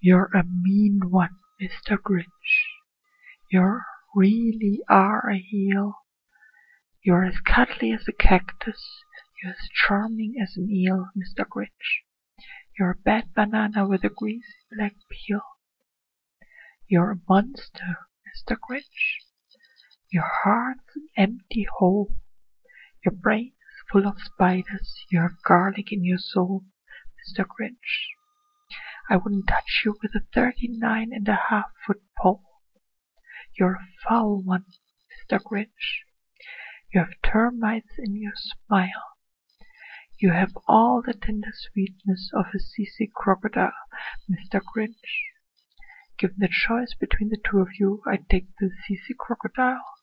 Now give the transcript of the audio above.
You're a mean one, Mr. Grinch. You really are a heel. You're as cuddly as a cactus. You're as charming as an eel, Mr. Grinch. You're a bad banana with a greasy black peel. You're a monster, Mr. Grinch. Your heart's an empty hole. Your brain is full of spiders. You have garlic in your soul, Mr. Grinch. I wouldn't touch you with a 39.5-foot pole. You're a foul one, Mr. Grinch. You have termites in your smile. You have all the tender sweetness of a seasick crocodile, Mr. Grinch. Given the choice between the two of you, I'd take the seasick crocodile.